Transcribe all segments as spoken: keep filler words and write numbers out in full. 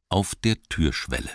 Auf der Türschwelle.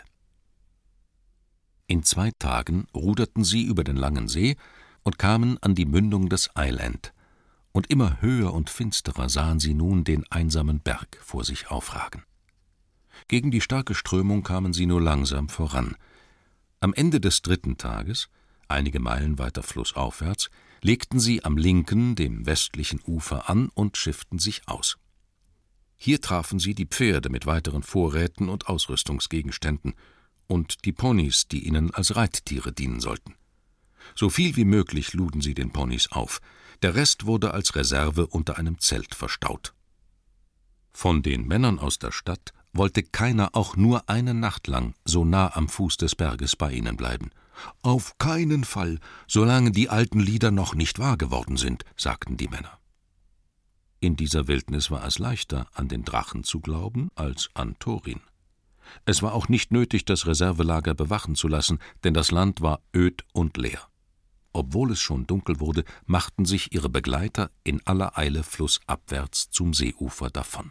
In zwei Tagen ruderten sie über den langen See und kamen an die Mündung des Island, und immer höher und finsterer sahen sie nun den einsamen Berg vor sich aufragen. Gegen die starke Strömung kamen sie nur langsam voran. Am Ende des dritten Tages, einige Meilen weiter flussaufwärts, legten sie am linken, dem westlichen Ufer an und schifften sich aus. Hier trafen sie die Pferde mit weiteren Vorräten und Ausrüstungsgegenständen und die Ponys, die ihnen als Reittiere dienen sollten. So viel wie möglich luden sie den Ponys auf, der Rest wurde als Reserve unter einem Zelt verstaut. Von den Männern aus der Stadt wollte keiner auch nur eine Nacht lang so nah am Fuß des Berges bei ihnen bleiben. »Auf keinen Fall, solange die alten Lieder noch nicht wahr geworden sind«, sagten die Männer. In dieser Wildnis war es leichter, an den Drachen zu glauben, als an Thorin. Es war auch nicht nötig, das Reservelager bewachen zu lassen, denn das Land war öd und leer. Obwohl es schon dunkel wurde, machten sich ihre Begleiter in aller Eile flussabwärts zum Seeufer davon.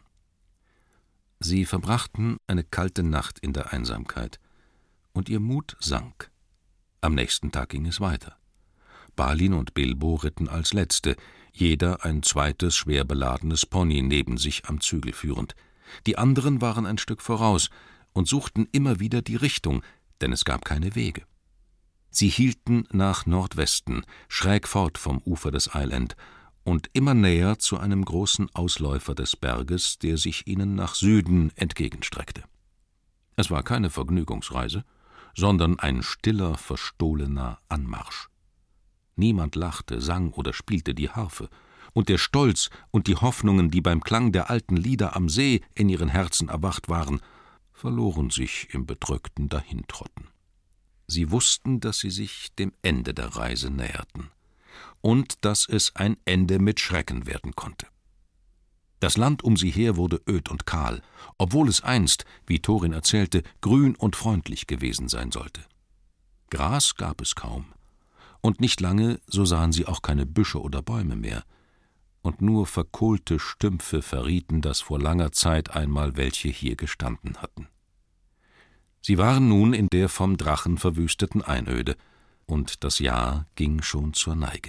Sie verbrachten eine kalte Nacht in der Einsamkeit, und ihr Mut sank. Am nächsten Tag ging es weiter. Balin und Bilbo ritten als Letzte, jeder ein zweites, schwer beladenes Pony neben sich am Zügel führend. Die anderen waren ein Stück voraus und suchten immer wieder die Richtung, denn es gab keine Wege. Sie hielten nach Nordwesten, schräg fort vom Ufer des Island und immer näher zu einem großen Ausläufer des Berges, der sich ihnen nach Süden entgegenstreckte. Es war keine Vergnügungsreise, sondern ein stiller, verstohlener Anmarsch. Niemand lachte, sang oder spielte die Harfe, und der Stolz und die Hoffnungen, die beim Klang der alten Lieder am See in ihren Herzen erwacht waren, verloren sich im bedrückten Dahintrotten. Sie wussten, dass sie sich dem Ende der Reise näherten und dass es ein Ende mit Schrecken werden konnte. Das Land um sie her wurde öd und kahl, obwohl es einst, wie Thorin erzählte, grün und freundlich gewesen sein sollte. Gras gab es kaum, und nicht lange, so sahen sie auch keine Büsche oder Bäume mehr, und nur verkohlte Stümpfe verrieten, dass vor langer Zeit einmal welche hier gestanden hatten. Sie waren nun in der vom Drachen verwüsteten Einöde, und das Jahr ging schon zur Neige.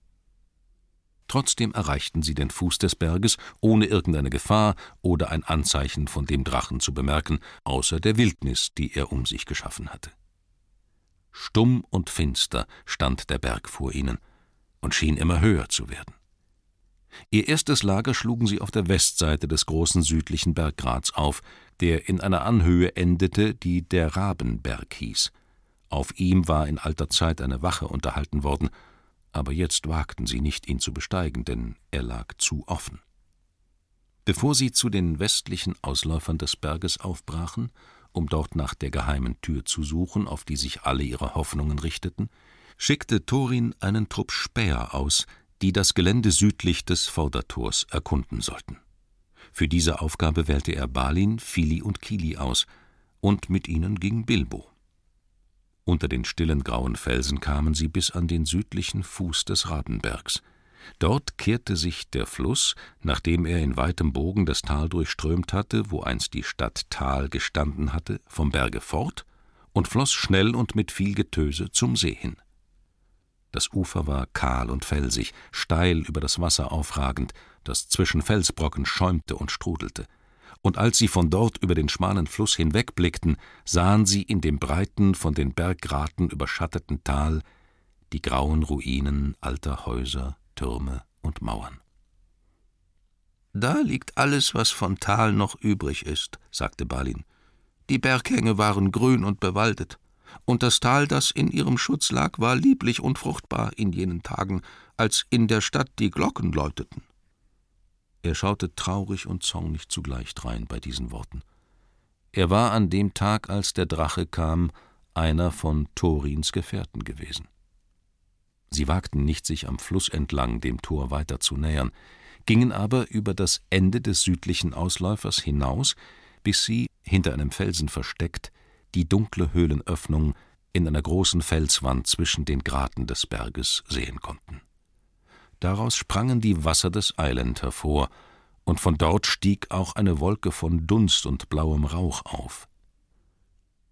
Trotzdem erreichten sie den Fuß des Berges, ohne irgendeine Gefahr oder ein Anzeichen von dem Drachen zu bemerken, außer der Wildnis, die er um sich geschaffen hatte. Stumm und finster stand der Berg vor ihnen und schien immer höher zu werden. Ihr erstes Lager schlugen sie auf der Westseite des großen südlichen Berggrats auf, der in einer Anhöhe endete, die der Rabenberg hieß. Auf ihm war in alter Zeit eine Wache unterhalten worden, aber jetzt wagten sie nicht, ihn zu besteigen, denn er lag zu offen. Bevor sie zu den westlichen Ausläufern des Berges aufbrachen, um dort nach der geheimen Tür zu suchen, auf die sich alle ihre Hoffnungen richteten, schickte Thorin einen Trupp Späher aus, die das Gelände südlich des Vordertors erkunden sollten. Für diese Aufgabe wählte er Balin, Fili und Kili aus, und mit ihnen ging Bilbo. Unter den stillen grauen Felsen kamen sie bis an den südlichen Fuß des Rabenbergs. Dort kehrte sich der Fluss, nachdem er in weitem Bogen das Tal durchströmt hatte, wo einst die Stadt Tal gestanden hatte, vom Berge fort und floss schnell und mit viel Getöse zum See hin. Das Ufer war kahl und felsig, steil über das Wasser aufragend, das zwischen Felsbrocken schäumte und strudelte. Und als sie von dort über den schmalen Fluss hinwegblickten, sahen sie in dem breiten, von den Berggraten überschatteten Tal die grauen Ruinen alter Häuser, Türme und Mauern. »Da liegt alles, was von Tal noch übrig ist«, sagte Balin. »Die Berghänge waren grün und bewaldet, und das Tal, das in ihrem Schutz lag, war lieblich und fruchtbar in jenen Tagen, als in der Stadt die Glocken läuteten.« Er schaute traurig und zornig zugleich drein bei diesen Worten. Er war an dem Tag, als der Drache kam, einer von Thorins Gefährten gewesen. Sie wagten nicht, sich am Fluss entlang dem Tor weiter zu nähern, gingen aber über das Ende des südlichen Ausläufers hinaus, bis sie, hinter einem Felsen versteckt, die dunkle Höhlenöffnung in einer großen Felswand zwischen den Graten des Berges sehen konnten. Daraus sprangen die Wasser des Island hervor, und von dort stieg auch eine Wolke von Dunst und blauem Rauch auf.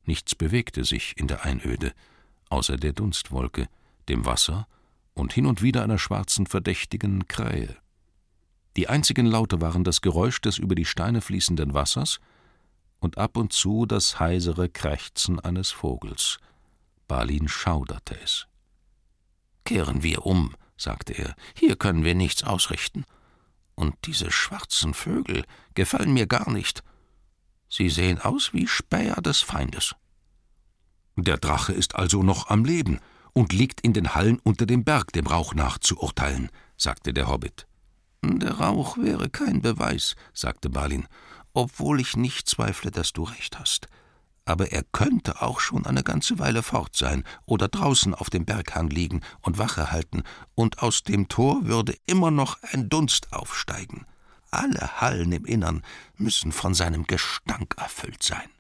Nichts bewegte sich in der Einöde, außer der Dunstwolke, dem Wasser und hin und wieder einer schwarzen, verdächtigen Krähe. Die einzigen Laute waren das Geräusch des über die Steine fließenden Wassers und ab und zu das heisere Krächzen eines Vogels. Balin schauderte es. »Kehren wir um«, sagte er, »hier können wir nichts ausrichten. Und diese schwarzen Vögel gefallen mir gar nicht. Sie sehen aus wie Späher des Feindes.« »Der Drache ist also noch am Leben und liegt in den Hallen unter dem Berg, dem Rauch nach zu urteilen«, sagte der Hobbit. »Der Rauch wäre kein Beweis«, sagte Balin, »obwohl ich nicht zweifle, dass du recht hast. Aber er könnte auch schon eine ganze Weile fort sein oder draußen auf dem Berghang liegen und Wache halten, und aus dem Tor würde immer noch ein Dunst aufsteigen. Alle Hallen im Innern müssen von seinem Gestank erfüllt sein.«